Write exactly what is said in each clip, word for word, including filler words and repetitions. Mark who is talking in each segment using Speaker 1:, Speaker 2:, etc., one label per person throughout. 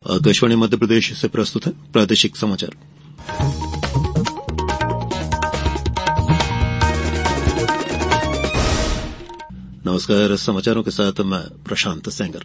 Speaker 1: आकाशवाणी मध्यप्रदेश से प्रस्तुत है प्रादेशिक समाचार। नमस्कार, समाचारों के साथ मैं प्रशांत सेंगर।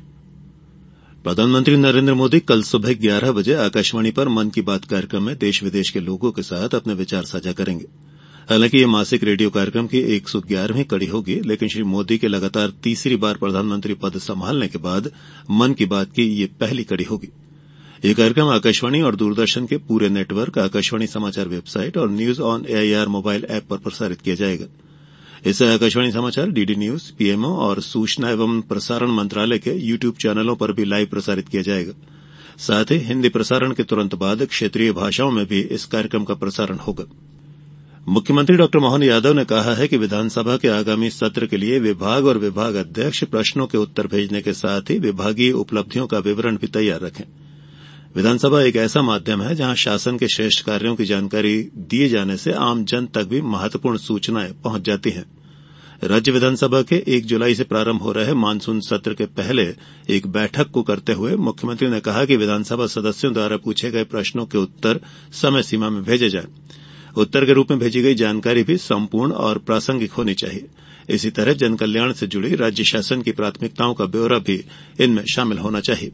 Speaker 1: प्रधानमंत्री नरेंद्र मोदी कल सुबह ग्यारह बजे आकाशवाणी पर मन की बात कार्यक्रम में देश विदेश के लोगों के साथ अपने विचार साझा करेंगे। हालांकि ये मासिक रेडियो कार्यक्रम की एक सौ ग्यारहवीं कड़ी होगी, लेकिन श्री मोदी के लगातार तीसरी बार प्रधानमंत्री पद संभालने के बाद मन की बात की ये पहली कड़ी होगी। ये कार्यक्रम आकाशवाणी और दूरदर्शन के पूरे नेटवर्क, आकाशवाणी समाचार वेबसाइट और news on AIR mobile app पर प्रसारित किया जाएगा। इससे आकाशवाणी समाचार, डीडी न्यूज, पीएमओ और सूचना एवं प्रसारण मंत्रालय के यूट्यूब चैनलों पर भी लाइव प्रसारित किया जाएगा। साथ ही हिन्दी प्रसारण के तुरंत बाद क्षेत्रीय भाषाओं में भी इस कार्यक्रम का प्रसारण होगा। मुख्यमंत्री डॉक्टर मोहन यादव ने कहा है कि विधानसभा के आगामी सत्र के लिए विभाग और विभाग अध्यक्ष प्रश्नों के उत्तर भेजने के साथ ही विभागीय उपलब्धियों का विवरण भी तैयार रखें। विधानसभा एक ऐसा माध्यम है जहां शासन के श्रेष्ठ कार्यों की जानकारी दिए जाने से आम जन तक भी महत्वपूर्ण सूचनाएं पहुंच जाती हैं। राज्य विधानसभा के एक जुलाई से प्रारंभ हो रहे मानसून सत्र के पहले एक बैठक को करते हुए मुख्यमंत्री ने कहा कि विधानसभा सदस्यों द्वारा पूछे गए प्रश्नों के उत्तर समय सीमा में भेजे जाएं। उत्तर के रूप में भेजी गई जानकारी भी संपूर्ण और प्रासंगिक होनी चाहिए। इसी तरह जनकल्याण से जुड़ी राज्य शासन की प्राथमिकताओं का ब्यौरा भी इनमें शामिल होना चाहिए।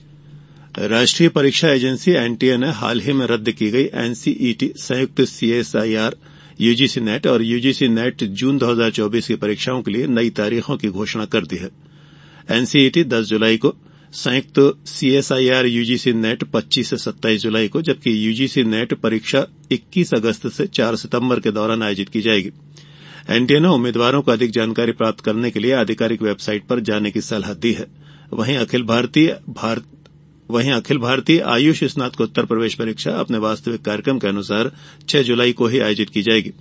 Speaker 1: राष्ट्रीय परीक्षा एजेंसी एनटीए ने हाल ही में रद्द की गई एनसीईटी, संयुक्त सीएसआईआर, यूजीसी नेट और यूजीसी नेट जून दो हज़ार चौबीस की परीक्षाओं के लिए नई तारीखों की घोषणा कर दी है। एनसीईटी दस जुलाई को, संयुक्त सीएसआईआर यूजीसी नेट पच्चीस से सत्ताईस जुलाई को, जबकि यूजीसी नेट परीक्षा इक्कीस अगस्त से चार सितंबर के दौरान आयोजित की जाएगी। एनटीए ने उम्मीदवारों को अधिक जानकारी प्राप्त करने के लिए आधिकारिक वेबसाइट पर जाने की सलाह दी है। वहीं अखिल भारतीय भारत वहीं अखिल भारतीय आयुष स्नातकोत्तर प्रवेश परीक्षा अपने वास्तविक कार्यक्रम के अनुसार छह जुलाई को ही आयोजित की जाएगी।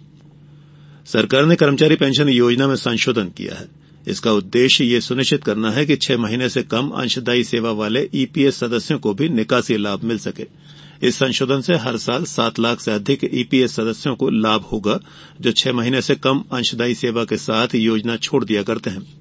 Speaker 1: सरकार ने कर्मचारी पेंशन योजना में संशोधन किया है। इसका उद्देश्य ये सुनिश्चित करना है कि छह महीने से कम अंशदायी सेवा वाले ईपीएस सदस्यों को भी निकासी लाभ मिल सके। इस संशोधन से हर साल सात लाख से अधिक ईपीएस सदस्यों को लाभ होगा जो छह महीने से कम अंशदायी सेवा के साथ योजना छोड़ दिया करते हैं।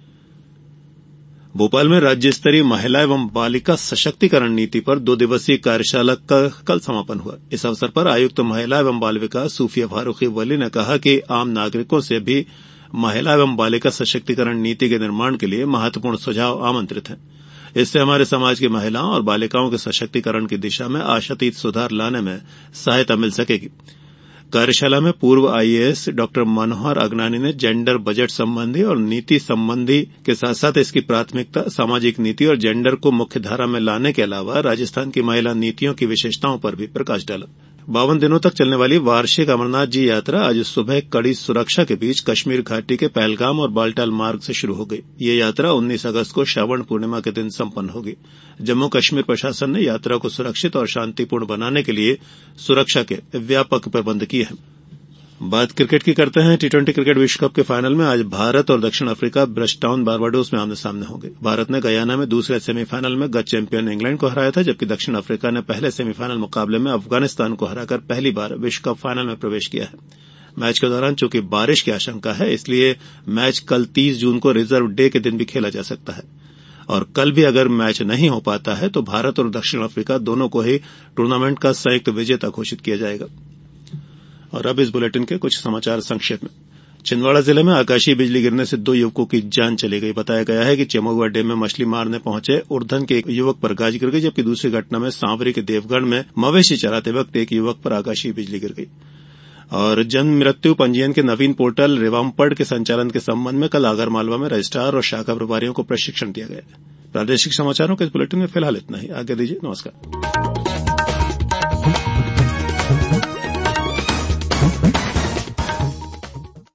Speaker 1: भोपाल में राज्य स्तरीय महिला एवं बालिका सशक्तिकरण नीति पर दो दिवसीय कार्यशाला का कल समापन हुआ। इस अवसर पर आयुक्त महिला एवं बाल विकास सूफिया फारूकी वली ने कहा कि आम नागरिकों से भी महिला एवं बालिका सशक्तिकरण नीति के निर्माण के लिए महत्वपूर्ण सुझाव आमंत्रित हैं। इससे हमारे समाज की महिलाओं और बालिकाओं के सशक्तिकरण की दिशा में आशातीत सुधार लाने में सहायता मिल सकेगी। कार्यशाला में पूर्व आईएएस डॉक्टर मनोहर अगनानी ने जेंडर बजट संबंधी और नीति संबंधी के साथ साथ इसकी प्राथमिकता, सामाजिक नीति और जेंडर को मुख्य धारा में लाने के अलावा राजस्थान की महिला नीतियों की विशेषताओं पर भी प्रकाश डाला। बावन दिनों तक चलने वाली वार्षिक अमरनाथ जी यात्रा आज सुबह कड़ी सुरक्षा के बीच कश्मीर घाटी के पहलगाम और बालटाल मार्ग से शुरू हो गई। ये यात्रा उन्नीस अगस्त को श्रावण पूर्णिमा के दिन संपन्न होगी। जम्मू कश्मीर प्रशासन ने यात्रा को सुरक्षित और शांतिपूर्ण बनाने के लिए सुरक्षा के व्यापक प्रबंध किए हैं। बात क्रिकेट की करते हैं। टी ट्वेंटी क्रिकेट विश्व कप के फाइनल में आज भारत और दक्षिण अफ्रीका ब्रिजटाउन बारबाडोस में आमने सामने होंगे। भारत ने गयाना में दूसरे सेमीफाइनल में गत चैंपियन इंग्लैंड को हराया था, जबकि दक्षिण अफ्रीका ने पहले सेमीफाइनल मुकाबले में अफगानिस्तान को हराकर पहली बार विश्व कप फाइनल में प्रवेश किया है। मैच के दौरान चूंकि बारिश की आशंका है, इसलिए मैच कल तीस जून को रिजर्व डे के दिन भी खेला जा सकता है और कल भी अगर मैच नहीं हो पाता है तो भारत और दक्षिण अफ्रीका दोनों को ही टूर्नामेंट का संयुक्त विजेता घोषित किया जाएगा। और अब इस बुलेटिन के कुछ समाचार संक्षेप में। छिंदवाड़ा जिले में आकाशीय बिजली गिरने से दो युवकों की जान चली गई। बताया गया है कि चमोहुआ डैम में मछली मारने पहुंचे उर्धन के एक युवक पर गाज गिर गई, जबकि दूसरी घटना में सांवरी के देवगढ़ में मवेशी चराते वक्त एक युवक पर आकाशीय बिजली गिर गई। और जन्म मृत्यु पंजीयन के नवीन पोर्टल रेवामपड के संचालन के संबंध में कल आगरमालवा में रजिस्ट्रार और शाखा प्रभारियों को प्रशिक्षण दिया गया। प्रादेशिक समाचारों के इस बुलेटिन में फिलहाल इतना ही। आगे दीजिए, नमस्कार।